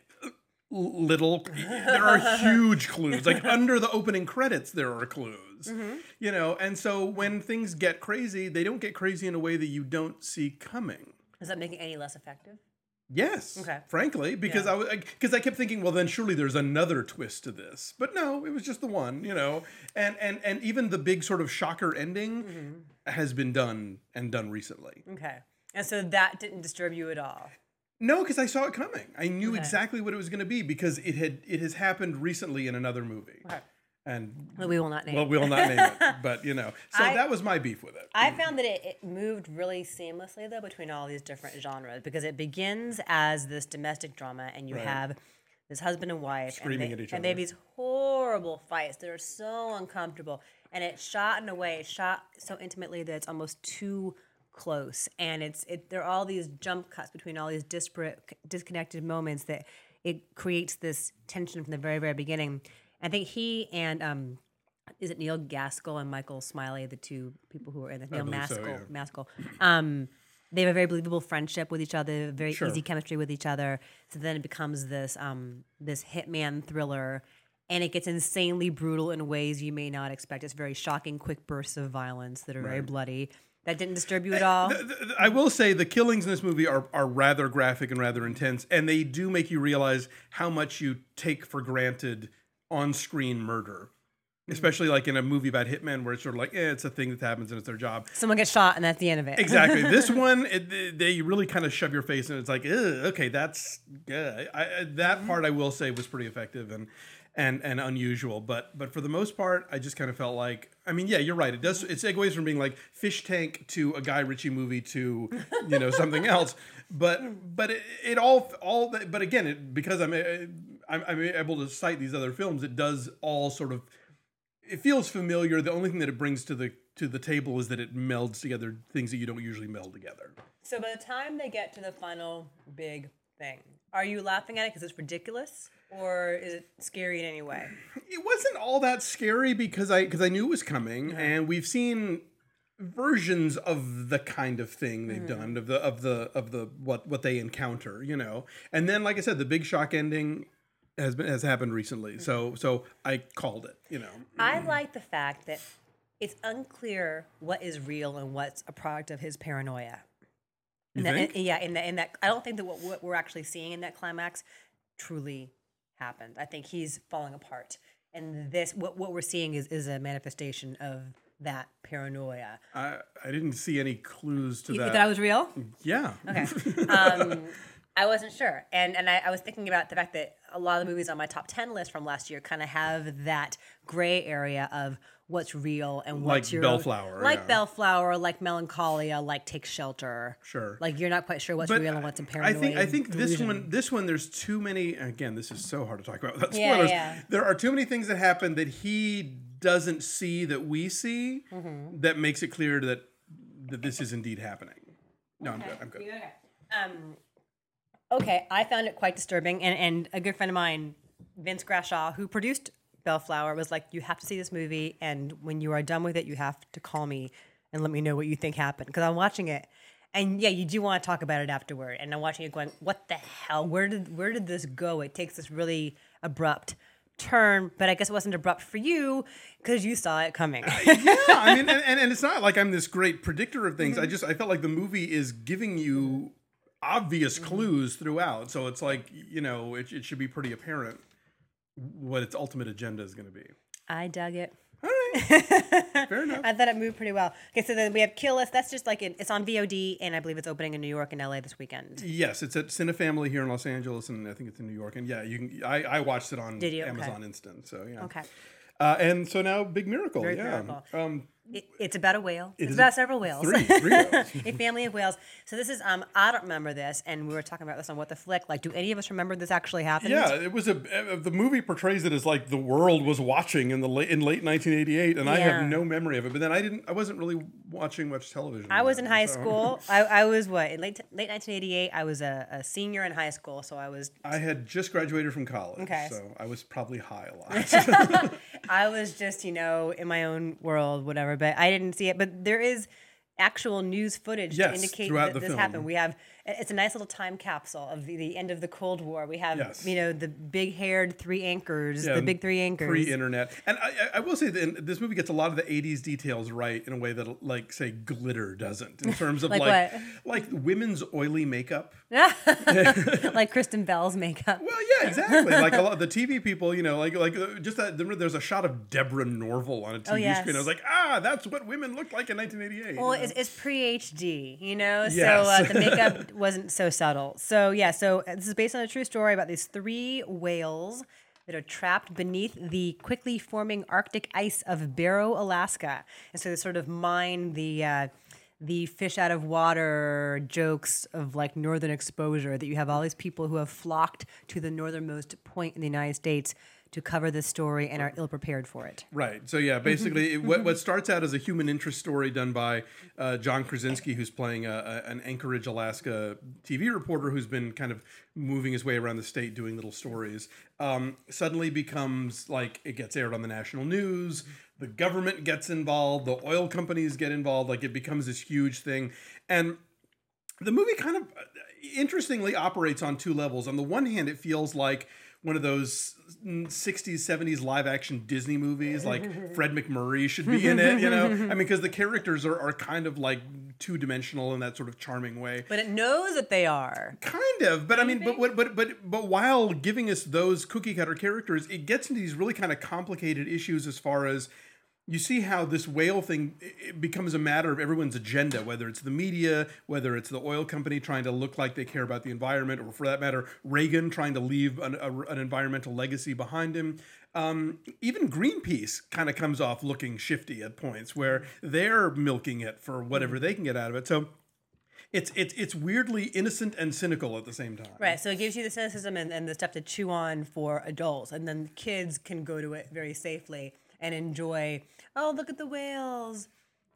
little there are huge clues, like under the opening credits there are clues, you know, and so when things get crazy, they don't get crazy in a way that you don't see coming. Does that make it any less effective? Yes, Okay. frankly, because Yeah. I was because I kept thinking, well, then surely there's another twist to this, but no, it was just the one, you know, and and and even the big sort of shocker ending has been done and done recently. Okay, and so that didn't disturb you at all. No, because I saw it coming. I knew Okay. exactly what it was going to be because it had it has happened recently in another movie. Okay. And Well, we will not name. well, it. we will not name it, but you know, so I- that was my beef with it. I found that it, it moved really seamlessly though between all these different genres because it begins as this domestic drama and you Right. have this husband and wife Screaming and they, at each and they have other. these horrible fights that are so uncomfortable and it's shot in a way it's shot so intimately that it's almost too close and it's it there are all these jump cuts between all these disparate disconnected moments that it creates this tension from the very very beginning. I think he and um is it Neil Gaskell and Michael Smiley, the two people who are in it? Neil believe so, Maskell. yeah. Maskell. Um, they have a very believable friendship with each other, very Sure. easy chemistry with each other. So then it becomes this um, this hitman thriller, and it gets insanely brutal in ways you may not expect. It's very shocking, quick bursts of violence that are very bloody. That didn't disturb you at all. Th- th- I will say the killings in this movie are, are rather graphic and rather intense, and they do make you realize how much you take for granted on-screen murder. Especially like in a movie about hitmen where it's sort of like, eh, it's a thing that happens and it's their job. Someone gets shot, and that's the end of it. Exactly. This one, it, they really kind of shove your face in. It's like, Ugh, okay, that's yeah. I, I, that part I will say was pretty effective and and and unusual. But but for the most part, I just kind of felt like, I mean, yeah, you're right. It does. It segues from being like Fish Tank to a Guy Ritchie movie to you know something else. But but it, it all all. But again, it, because I'm I'm I'm able to cite these other films, it does all sort of. It feels familiar. The only thing that it brings to the to the table is that it melds together things that you don't usually meld together. So by the time they get to the final big thing, are you laughing at it because it's ridiculous, or is it scary in any way? It wasn't all that scary because I because I knew it was coming, and we've seen versions of the kind of thing they've done of the of the of the what what they encounter, you know. And then, like I said, the big shock ending has been has happened recently. So so I called it, you know. I like the fact that it's unclear what is real and what's a product of his paranoia. You In that- think? in- yeah, in that, in that, I don't think that what, what we're actually seeing in that climax truly happened. I think he's falling apart, and this, what what we're seeing is is a manifestation of that paranoia. I I didn't see any clues to You that. think that I was real? Yeah. Okay. Um, I wasn't sure, and and I, I was thinking about the fact that a lot of the movies on my top ten list from last year kind of have that gray area of what's real and what's Like your Bellflower, like yeah. Bellflower, like Melancholia, like Take Shelter. Sure. Like you're not quite sure what's But real and what's in I paranoia. think I think this delusion. one this one there's too many. Again, this is so hard to talk about without Yeah, spoilers. yeah. There are too many things that happen that he doesn't see that we see Mm-hmm. that makes it clear that that this is indeed happening. No, I'm good. I'm good. Okay. Um, okay, I found it quite disturbing, and and a good friend of mine, Vince Grashaw, who produced Bellflower, was like, "You have to see this movie, and when you are done with it, you have to call me and let me know what you think happened." Because I'm watching it, and yeah, you do want to talk about it afterward. And I'm watching it, going, "What the hell? Where did where did this go?" It takes this really abrupt turn, but I guess it wasn't abrupt for you because you saw it coming. Yeah, I mean, and, and, and it's not like I'm this great predictor of things. I Mm-hmm. just I felt like the movie is giving you obvious Mm-hmm. clues throughout, so it's like, you know, it, it should be pretty apparent what its ultimate agenda is going to be. I dug it. All right, fair enough. I thought it moved pretty well. Okay, so then we have Kill List. That's just like it, it's on V O D, and I believe it's opening in New York and L A this weekend. Yes, it's at Cinefamily here in Los Angeles, and I think it's in New York. And yeah, you can. I, I watched it on Did you? Okay. Amazon Instant. So yeah. Okay, Uh, and so now, Big Miracle. Very yeah. Miracle. Um, it, it's about a whale. It's is about a- several whales. three, three whales. A family of whales. So this is um I don't remember this, and we were talking about this on What the Flick. Like, do any of us remember this actually happened? Yeah, it was a. uh, The movie portrays it as like the world was watching in the late in late nineteen eighty-eight, and I Yeah. have no memory of it. But then I didn't. I wasn't really watching much television. I was in then, high so- school. I, I was what in late late nineteen eighty-eight. I was a, a senior in high school, so I was I had just graduated from college, Okay. so I was probably high a lot. I was just, you know, in my own world, whatever, but I didn't see it. But there is actual news footage Yes, to indicate throughout that the this film. happened. We have, it's a nice little time capsule of the, the end of the Cold War. We have, Yes. you know, the big haired three anchors, Yeah, the big three anchors. pre-internet. And I, I- I will say that this movie gets a lot of the eighties details right in a way that, like, say, Glitter doesn't, in terms of Like like what? like women's oily makeup. Like Kristen Bell's makeup. Well, yeah, exactly. Like a lot of the T V people, you know, like like uh, just that. There's a shot of Deborah Norville on a T V Oh, yes. screen. I was like, ah, that's what women looked like in nineteen eighty-eight. Well, you know? it's, it's pre H D, you know, so Yes. uh, the makeup wasn't so subtle. So yeah, so uh, this is based on a true story about these three whales that are trapped beneath the quickly forming Arctic ice of Barrow, Alaska, and so they sort of mine the. Uh, the fish out of water jokes of like northern exposure, that you have all these people who have flocked to the northernmost point in the United States to cover this story and are ill prepared for it. Right. So yeah, basically, it, what, what starts out as a human interest story done by uh, John Krasinski, who's playing a, a, an Anchorage, Alaska T V reporter who's been kind of moving his way around the state doing little stories, um, suddenly becomes like it gets aired on the national news. The government gets involved. The oil companies get involved. Like it becomes this huge thing, and the movie kind of uh, interestingly operates on two levels. On the one hand, it feels like one of those sixties, seventies live action Disney movies, like Fred McMurray should be in it, you know? I mean, because the characters are, are kind of like two dimensional in that sort of charming way. But it knows that they are. Kind of, but I mean, but, but but but but while giving us those cookie cutter characters, it gets into these really kind of complicated issues as far as you see how this whale thing it becomes a matter of everyone's agenda, whether it's the media, whether it's the oil company trying to look like they care about the environment, or for that matter, Reagan trying to leave an, a, an environmental legacy behind him. Um, even Greenpeace kind of comes off looking shifty at points where they're milking it for whatever they can get out of it. So it's it's it's weirdly innocent and cynical at the same time. Right, so it gives you the cynicism and, and the stuff to chew on for adults, and then kids can go to it very safely and enjoy, oh, look at the whales.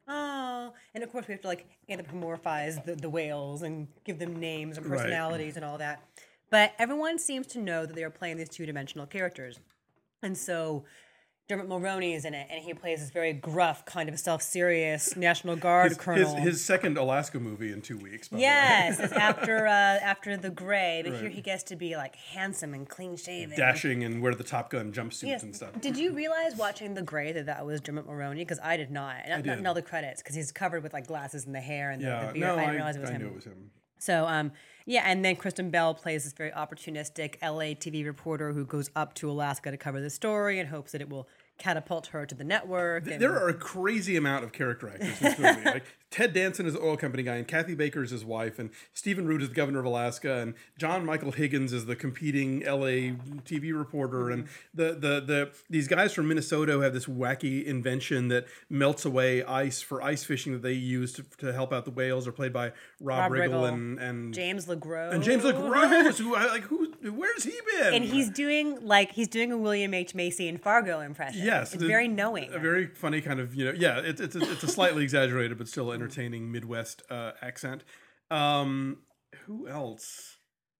Oh, and of course we have to like anthropomorphize the, the whales and give them names and Right. personalities and all that. But everyone seems to know that they are playing these two-dimensional characters. And so Dermot Mulroney is in it, and he plays this very gruff, kind of self-serious National Guard His, his, colonel. his second Alaska movie in two weeks. by the way. Yes, it's after uh, after the Gray, but here Right. he gets to be like handsome and clean shaven. Dashing and wear the Top Gun jumpsuits Yes. and stuff. Did you realize watching The Gray that that was Dermot Mulroney? Because I did not. Not, not did. in all the credits, because he's covered with like glasses and the hair and the, Yeah, the beard. no, I I, didn't realize it was I him. knew it was him. So, um, yeah, and then Kristen Bell plays this very opportunistic L A T V reporter who goes up to Alaska to cover the story and hopes that it will catapult her to the network. And There are a crazy amount of character actors in this movie. Like Ted Danson is the oil company guy, and Kathy Baker is his wife, and Stephen Root is the governor of Alaska, and John Michael Higgins is the competing L A T V reporter, and the the the these guys from Minnesota have this wacky invention that melts away ice for ice fishing that they use to, to help out the whales. Are played by Rob, Rob Riggle, Riggle. and and James LeGros. and James LeGros, who I like, who where's he been? And he's doing like he's doing a William H. Macy and Fargo impression. Yes, it's the- very knowing. A very funny kind of, you know, yeah, it's it's a, it's a slightly exaggerated but still entertaining Midwest uh, accent. Um, who else?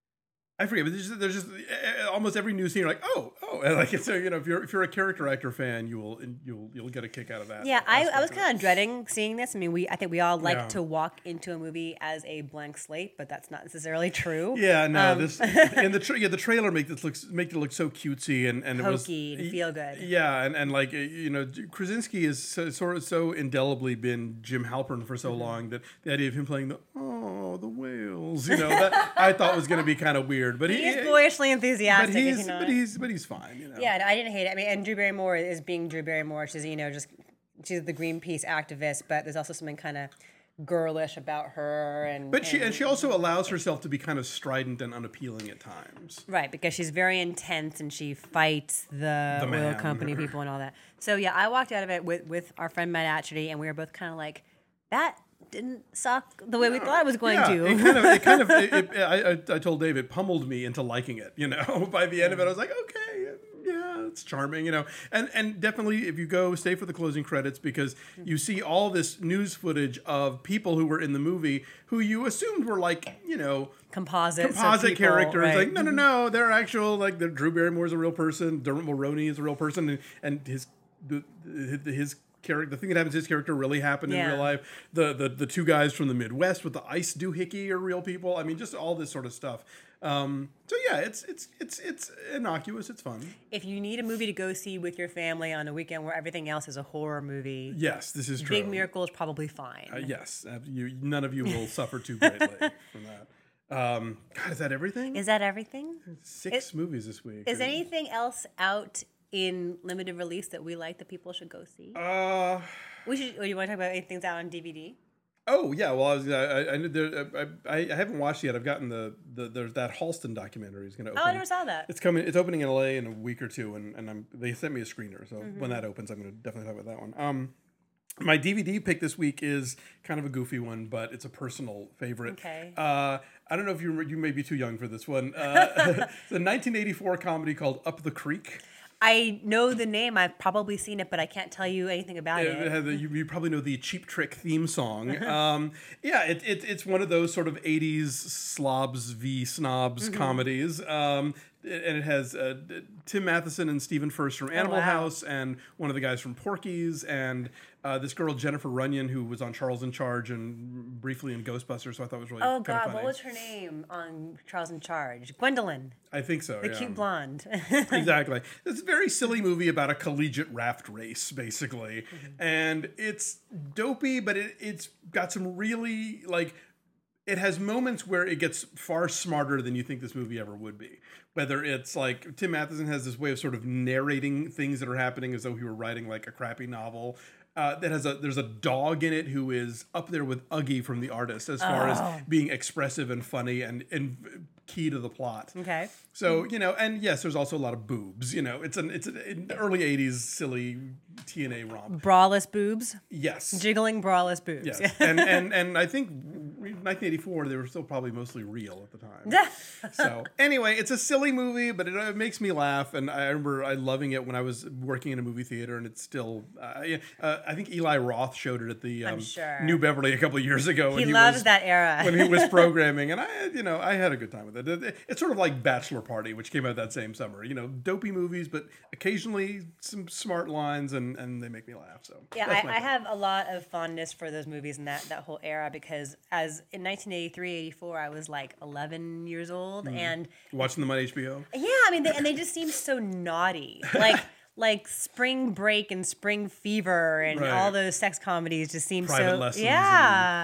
I forget, but there's just, there's just uh, almost every new scene, you're like, oh, oh, and like it's a, you know, if you're if you're a character actor fan, you will you'll you'll get a kick out of that. Yeah, I, I aspect was of kind it. of dreading seeing this. I mean, we I think we all like Yeah. to walk into a movie as a blank slate, but that's not necessarily true. Yeah, no, Um, this and the tra- yeah the trailer make this looks make it look so cutesy and and it was Hokey and feel good. Yeah, and and like uh, you know, Krasinski is so, sort of so indelibly been Jim Halpern for so Mm-hmm. long that the idea of him playing the oh the whales, you know, that I thought was going to be kind of weird, but He he, is boyishly enthusiastic. but is he's he not? but he's but he's fine, you know. Yeah, no, I didn't hate it. I mean, and Drew Barrymore is being Drew Barrymore. She's, you know, just she's the Greenpeace activist, but there's also something kind of girlish about her. And But she and, and she also allows herself to be kind of strident and unappealing at times. right, because she's very intense and she fights the, The oil man. company people and all that. So yeah, I walked out of it with with our friend Matt Atchity, and we were both kind of like, that didn't suck the way we thought it was going yeah, to. It kind of, it kind of, it, it, I, I I told Dave it pummeled me into liking it. You know, by the end of it, I was like, okay, yeah, it's charming. You know, and and definitely if you go, stay for the closing credits because you see all this news footage of people who were in the movie who you assumed were like, you know. Composites of Composite people, characters, right. like no, no, no, they're actual. Like the Drew Barrymore's a real person, Dermot Mulroney is a real person, and, and his the, his, his character, the thing that happens to his character really happened Yeah. in real life. The, the the two guys from the Midwest with the ice doohickey are real people. I mean, just all this sort of stuff. Um, so yeah, it's it's it's it's innocuous. It's fun. If you need a movie to go see with your family on a weekend where everything else is a horror movie, Yes, this is true. Big Miracle is probably fine. Uh, yes, uh, you none of you will suffer too greatly from that. Um, God, is that everything? Is that everything? Six it- movies this week. Is anything else out in limited release that we like that people should go see? Uh. We should. Or you want to talk about anything that's out on D V D? Oh yeah, well I was, I, I, I, knew there, I, I haven't watched it yet. I've gotten the, the there's that Halston documentary is going to open. Oh, I never saw that. It's coming. It's opening in L A in a week or two, and, and I'm they sent me a screener, so when that opens, I'm going to definitely talk about that one. Um, my D V D pick this week is kind of a goofy one, but it's a personal favorite. Okay. Uh, I don't know if you you may be too young for this one. Uh, it's a nineteen eighty-four comedy called Up the Creek. I know the name. I've probably seen it, but I can't tell you anything about It it. had the, you, you probably know the Cheap Trick theme song. Um, yeah, it, it, it's one of those sort of eighties slobs v snobs Mm-hmm. comedies. Um, it- and it has uh, Tim Matheson and Stephen Furst from Animal wow. House, and one of the guys from Porky's, and uh, this girl Jennifer Runyon who was on Charles in Charge and briefly in Ghostbusters. So I thought it was really Oh kind of God, funny. what was her name on Charles in Charge? Gwendolyn, I think so. the yeah. cute blonde. Exactly. It's a very silly movie about a collegiate raft race, basically. And it's dopey, but it, it's got some really, like, it has moments where it gets far smarter than you think this movie ever would be. Whether it's like Tim Matheson has this way of sort of narrating things that are happening as though he were writing like a crappy novel. Uh, that has a there's a dog in it who is up there with Uggy from The Artist as far Oh. as being expressive and funny and and key to the plot. Okay. So you know, and yes, there's also a lot of boobs. You know, it's an it's an early eighties silly T N A romp. Braless boobs, Yes, jiggling braless boobs. yes, and and and I think nineteen eighty-four they were still probably mostly real at the time. So anyway, it's a silly movie, but it, uh, makes me laugh, and I remember I loving it when I was working in a movie theater, and it's still. Uh, yeah, uh, I think Eli Roth showed it at the um, sure. New Beverly a couple of years ago. he when loves was, that era. when he was programming, and I, you know, I had a good time with it. It- it- It's sort of like Bachelor Party, which came out that same summer. You know, dopey movies, but occasionally some smart lines, and, and they make me laugh. So Yeah, that's I, my I pick. have a lot of fondness for those movies and that, that whole era because as in nineteen eighty-three, eighty-four, I was like eleven years old. Mm-hmm. And watching them on H B O. yeah, I mean, they, and they just seem so naughty. Like, like Spring Break and Spring Fever and Right. all those sex comedies just seem Private so. Lessons Yeah.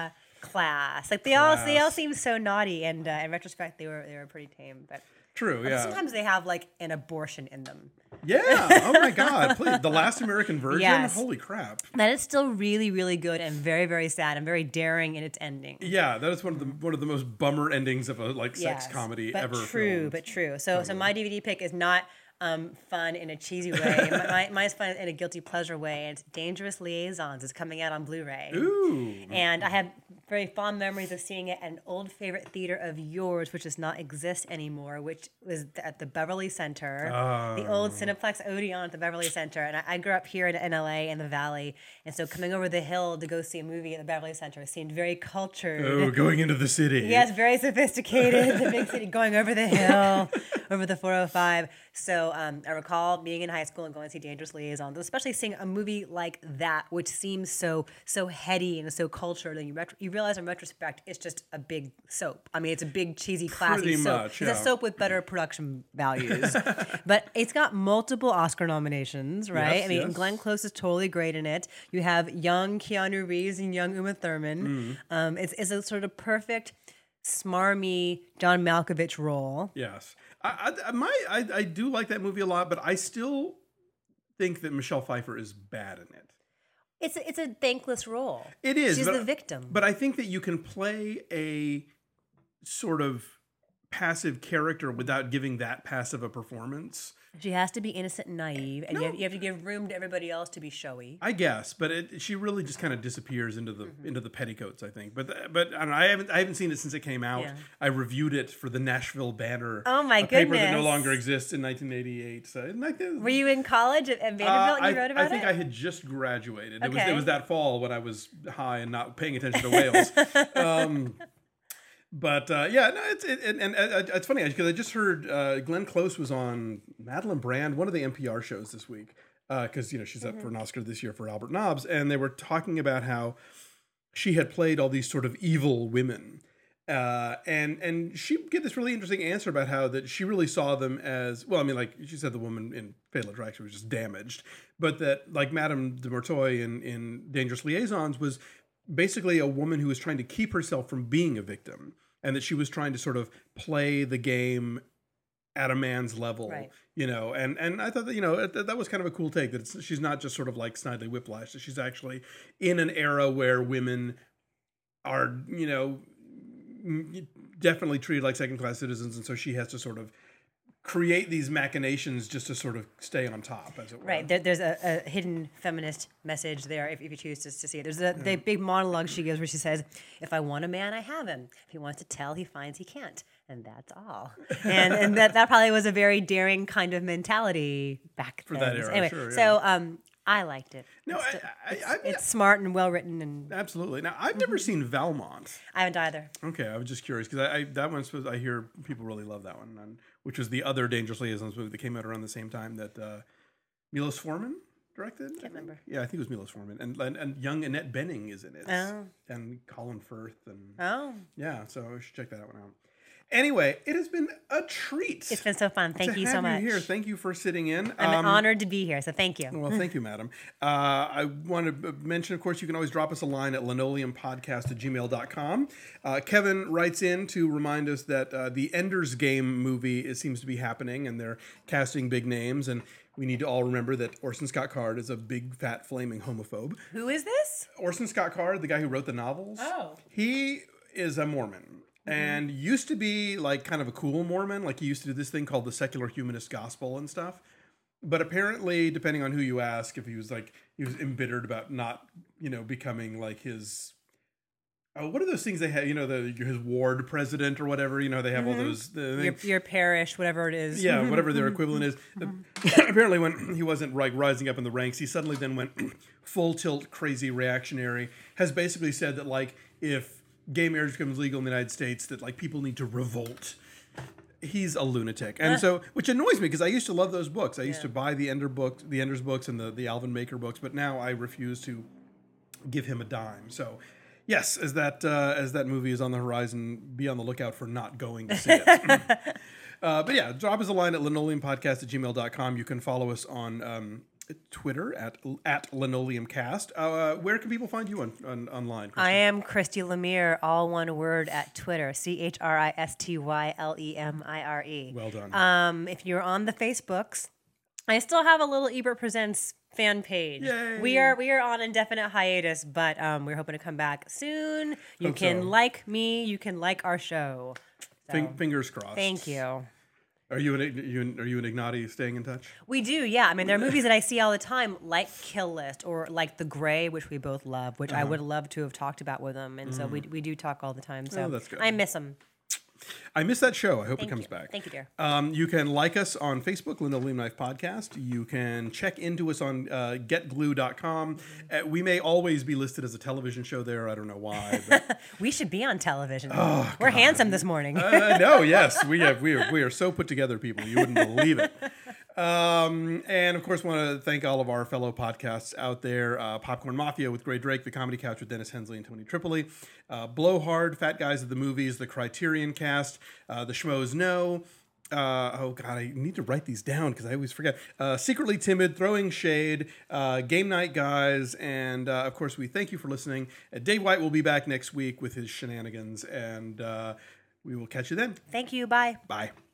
class. Like they all they all Class. seem so naughty, and uh, in retrospect, they were they were pretty tame. But True, but yeah. sometimes they have like an abortion in them. Yeah. Oh my God. Please. The Last American Virgin? Yes. Holy crap. That is still really really good and very very sad and very daring in its ending. Yeah, that is one of the one of the most bummer endings of a like sex Yes, comedy but ever. true, filmed. but true. So, so my D V D pick is not um, fun in a cheesy way. my, my, mine's fun in a guilty pleasure way. And it's Dangerous Liaisons. It's coming out on Blu-ray. Ooh. And I have very fond memories of seeing it at an old favorite theater of yours, which does not exist anymore, which was at the Beverly Center, the old Cineplex Odeon at the Beverly Center. And I, I grew up here in, in L A in the Valley, and so coming over the hill to go see a movie at the Beverly Center seemed very cultured. Oh, going into the city. Yes, very sophisticated. The big city, going over the hill, over the four oh five. So um, I recall being in high school and going to see Dangerous Liaisons, especially seeing a movie like that, which seems so so heady and so cultured. And you retro- you realize in retrospect, it's just a big soap. I mean, it's a big cheesy, classy Pretty soap. much, It's yeah. a soap with better production values. But it's got multiple Oscar nominations, right? Yes, I mean, yes. Glenn Close is totally great in it. You have young Keanu Reeves and young Uma Thurman. Mm-hmm. Um, it's, it's a sort of perfect, smarmy John Malkovich role. Yes. I, I, my, I, I do like that movie a lot, but I still think that Michelle Pfeiffer is bad in it. It's a, it's a thankless role. It is. She's but, the victim. But I think that you can play a sort of passive character without giving that passive a performance. She has to be innocent and naive, and you, have, you have to give room to everybody else to be showy. I guess, but it, she really just kind of disappears into the Mm-hmm. into the petticoats, I think. But but I don't know. I haven't I haven't seen it since it came out. Yeah. I reviewed it for the Nashville Banner. Oh, my a paper that no goodness. longer exists in nineteen eighty-eight. So and I think- Were you in college at, at Vanderbilt Uh, and you I, wrote about I think it? I had just graduated. It was Okay. it was that fall when I was high and not paying attention to whales. um, but uh, yeah, no, it's it, and, and uh, it's funny because I just heard uh, Glenn Close was on Madeline Brand, one of the N P R shows this week, because you know she's up for an Oscar this year for Albert Nobbs, and they were talking about how she had played all these sort of evil women. Uh, and and she get this really interesting answer about how that she really saw them as well. I mean, like she said, the woman in Fatal Attraction was just damaged, but that like Madame de Merteuil in in Dangerous Liaisons was basically a woman who was trying to keep herself from being a victim, and that she was trying to sort of play the game at a man's level, Right. you know. And and I thought that you know that, that was kind of a cool take that it's, she's not just sort of like Snidely Whiplash. That she's actually in an era where women are you know. definitely treated like second-class citizens, and so she has to sort of create these machinations just to sort of stay on top, as it were. Right, there, there's a, a hidden feminist message there if, if you choose to, to see it. There's a the big monologue she gives where she says, "If I want a man, I have him. If he wants to tell, he finds he can't, and that's all." And and that, that probably was a very daring kind of mentality back For then. that era, anyway, sure, yeah. so um, I liked it. No, it's, I, I, I, I, it's smart and well written, and absolutely. Now, I've never seen Valmont. I haven't either. Okay, I was just curious because I, I that one's supposed. I hear people really love that one, and, which was the other Dangerous Liaisons movie that came out around the same time that uh, Milos Forman directed. Can't remember. Yeah, I think it was Milos Forman, and and, and young Annette Bening is in it, Oh. and Colin Firth, and Oh, yeah, so I should check that one out. Anyway, it has been a treat. it's been so fun. Thank to you have so much. here. Thank you for sitting in. I'm Um, honored to be here, so thank you. Well, thank you, madam. Uh, I want to mention, of course, you can always drop us a line at linoleumpodcast at gmail dot com. Uh, Kevin writes in to remind us that uh, the Ender's Game movie it seems to be happening, and they're casting big names, and we need to all remember that Orson Scott Card is a big, fat, flaming homophobe. Who is this? Orson Scott Card, the guy who wrote the novels, Oh. he is a Mormon. And used to be like kind of a cool Mormon. Like he used to do this thing called the secular humanist gospel and stuff. But apparently, depending on who you ask, if he was like, he was embittered about not, you know, becoming like his, oh, what are those things they have, you know, the his ward president or whatever, you know, they have all those, the Your, things. your parish, whatever it is. Yeah, whatever their equivalent is. Apparently, when he wasn't like rising up in the ranks, he suddenly then went full tilt, crazy reactionary. Has basically said that like if gay marriage becomes legal in the United States, that like people need to revolt. He's a lunatic, and so which annoys me because I used to love those books. I used Yeah. to buy the Ender books, the Ender's books, and the the Alvin Maker books, but now I refuse to give him a dime. So. Yes, as that uh, as that movie is on the horizon, be on the lookout for not going to see it. uh, but yeah, drop us a line at linoleumpodcast at gmail dot com. You can follow us on um, Twitter at at LinoleumCast. Uh, where can people find you on, on online? I am Christy Lemire, all one word at Twitter. C H R I S T Y L E M I R E. Well done. Um, if you're on the Facebooks, I still have a little Ebert Presents fan page. Yay. We are we are on indefinite hiatus, but um, we're hoping to come back soon. You Hope can so. like me. You can like our show. So, Fing- fingers crossed. thank you. Are you an you an, are you and Ignati staying in touch? We do, yeah. I mean, there are movies that I see all the time, like Kill List or like The Gray, which we both love, which Uh-huh. I would love to have talked about with them. And so we we do talk all the time. So Oh, that's good. I miss them. I miss that show. I hope Thank it comes you. back. Thank you, dear. Um, you can like us on Facebook, Linoleum Knife Podcast. You can check into us on uh, get glue dot com. Uh, we may always be listed as a television show there. I don't know why. But We should be on television. Oh, We're handsome this morning. I know, yes, we have. We are. We are so put together, people. You wouldn't believe it. Um, and of course, want to thank all of our fellow podcasts out there: uh, Popcorn Mafia with Gray Drake, The Comedy Couch with Dennis Hensley and Tony Tripoli, uh, Blowhard, Fat Guys at the Movies, The Criterion Cast, uh, The Schmoes Know. Uh, oh God, I need to write these down because I always forget. Uh, Secretly Timid, Throwing Shade, uh, Game Night Guys, and uh, of course, we thank you for listening. Uh, Dave White will be back next week with his shenanigans, and uh, we will catch you then. Thank you. Bye. Bye.